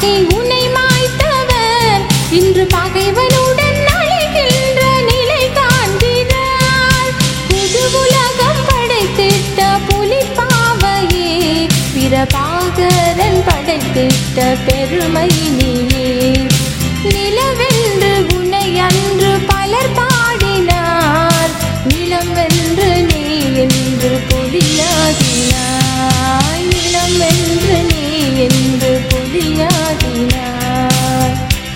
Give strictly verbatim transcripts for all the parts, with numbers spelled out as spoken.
காட்டி உன்னை மாய்த்தவர் இன்று பகைவனுடன் அழைக்கின்ற நிலை காண்கிறார். புது உலகம் படைத்திட்ட புலிப்பாவையே பிரபாகரன் படைத்திட்ட பெருமை நீயே. நிலவென்று உன்னை அன்று பலர் பாடினார், நிலம் வென்று நீ என்று புலியாகினாய். நிலம் வென்று நீ என்று புலியாகினாய்.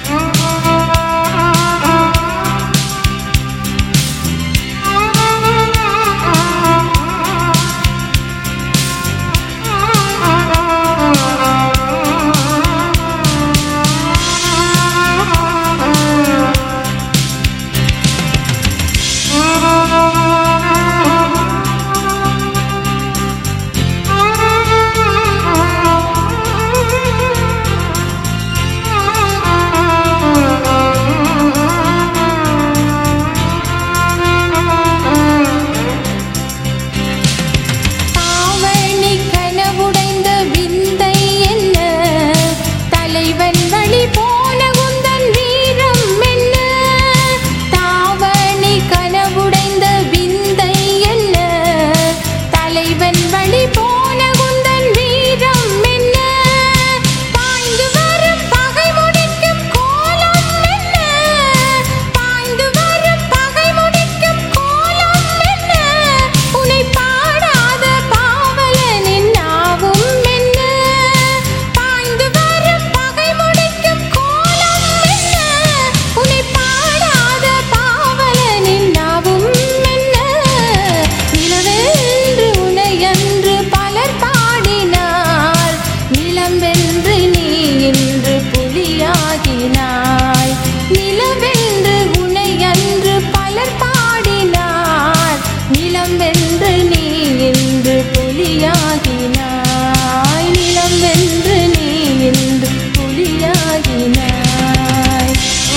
நிலவென்று உன்னை அன்று பலர் பாடினார், நிலம் வென்று நீ என்று புலியாகினாய். நிலம் வென்று நீ என்று புலியாகினாய்.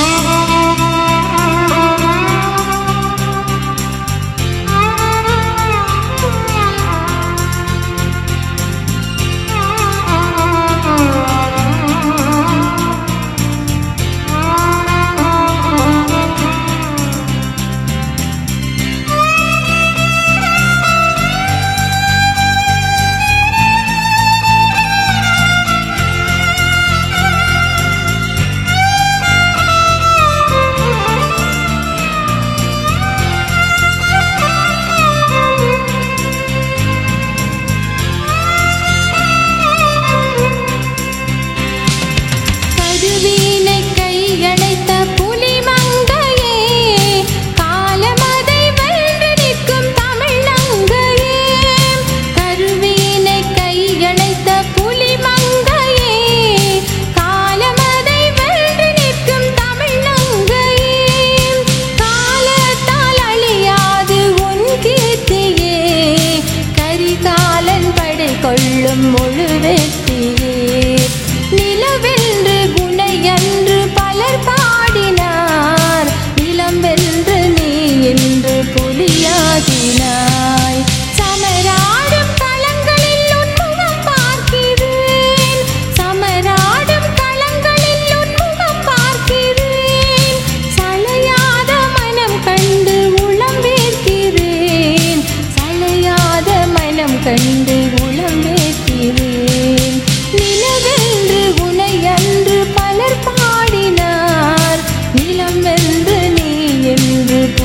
முழு வெற்றியே. நிலவென்று உன்னை அன்று பலர் பாடினார், நிலம் வென்று நீ என்று புலியாகினாய். சமராடும் களங்களில் உன்முகம் பார்க்கிறேன், சமராடும் களங்களில் உன்முகம் பார்க்கிறேன். சளையாத மனம் கண்டு உளம் வேர்க்கிறேன், சளையாத மனம் கண்டு உளம் வேர்க்கிறேன். நிலவென்று உன்னை அன்று பலர் பாடினார், நிலம் வென்று நீ என்று